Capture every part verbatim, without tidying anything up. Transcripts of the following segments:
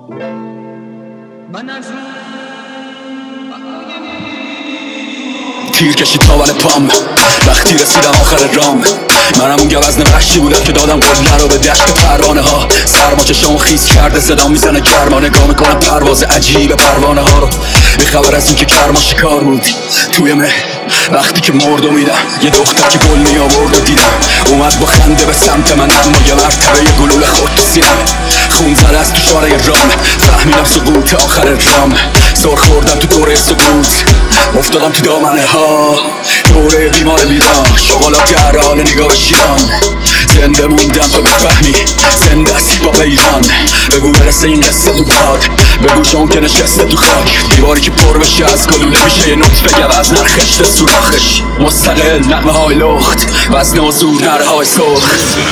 تیر کشید تا بله پام وقتی رسیدم آخر رام. منم اون گوزن وحشی بودم که دادم قله رو به دشت پروانه ها. سرما چشامو خیس کرده صدا میزنه گرما. نگاه میکنم پرواز عجیب پروانه ها رو. بی خبر از این که کرما شکار بود توی مه. وقتی که مرد و میدم یه دختر که گل می آورد و دیدم اومد با خنده به سمت من، اما یه مرتبه یه گلوله خورد تو سینم. خون زده از تو شاره رام، فهمیدم سقوط آخر رام. سر خوردم تو دوره سقوط، افتادم تو دامنه ها. دوره بیمار بیران، شغلات گران نگاه به شیران. زنده موندم تو بفهمی زنده است با ایران. بگو برسه این قصه تو باد، بگو جون که نشسته تو خاک. دیواری که پر بشه از گلوله میشه یه نطفه گوز نرخشته سوراخش. مستقل نغمه های لخت، وزن و زور نره های سرخ.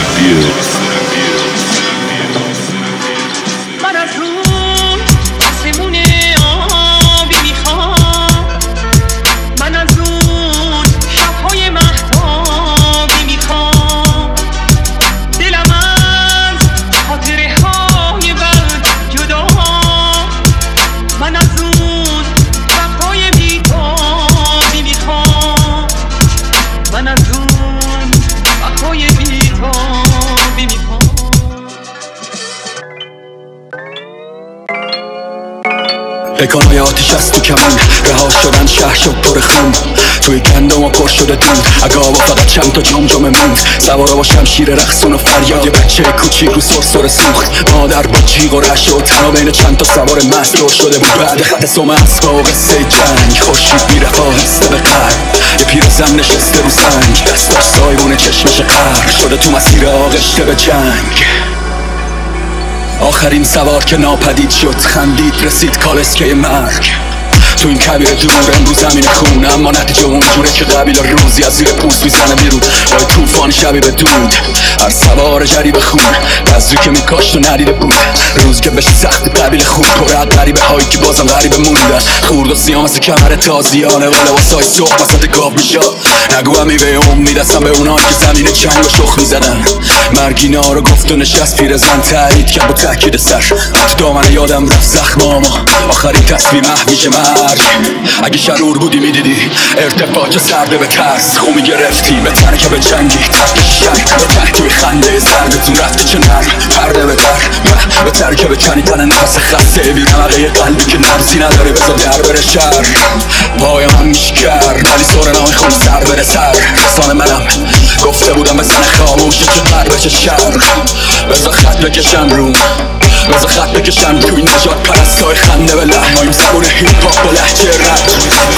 من از اون آسمون آبی میخوام، من از اون شبهای مهتابی میخوام. دلم از خاطره های بد جدا، من از اون وقتهای بیتابی میخوام. من از اون وقتهای بیتابی میخوام. پیکانهای آتیش از تو کمون رها شدن، شهر شد پر خون. توی گندم و پر شده دود، اگه فقط چند تا جمجمه موند. سوارا با شمشیر رقصون و فریاد یه بچه کوچیک رو سرسره سوخت. مادر با جیغ و رعشه و تنها بین چند تا سوار مست دور شده بود. بعد خط سم اسبا و قصه جنگ، خورشید میرفت آهسته به غرب. یه پیرزن نشسته رو سنگ، دستاش سایبون چشمش غرق شده تو مسیر آغشته به جنگ. آخرین سوار که ناپدید شد، خندید رسید کالسکه مرگ. تو این کبیر دور امروز زمین خون، اما نتیجه اون جوره که قبیل روزی از زیر پوست میزنه بیرون با طوفان شبی به دود. هر سوار جریب خون بذری که میکاشت و ندیده بود. روز که بشه سخت قبیل خون پر از غریبه هایی که بازم غریبه موندن. خورد و سیاه مثل کمر تازیانه و لباسای صبح وسط گاب میشد. نگو همی به امید هستم به اونایی که زمین جنگ و شخ میزدن. مرگینا رو گفت و نشست پیرزن تایید کرد با تاکید سر. تو دامن یادم رفت زخماما، آخرین تصمیم محویج مرگ. اگه شرور بودی میدیدی ارتباط سرده به ترس. خو میگرفتی به تنه که به جنگی ترکش شنگ. به تحکیوی خنده زردتون رفتی چه نرم پرده به در. به ترکه به کنی تنه نفس خسته بی نمقه قلبی که نبزی نداره بزا در بره شر. پای من میشکر ولی سور نامه خون سر بره سر. رسانه منم گفته بودم بزن خاموشه چه غربه چه شرق. بزا خط بکشن روم، بزا خط بکشن روی نجات پرستای خنده به لحنایم زبون هیپ هاپ با لحجه رد.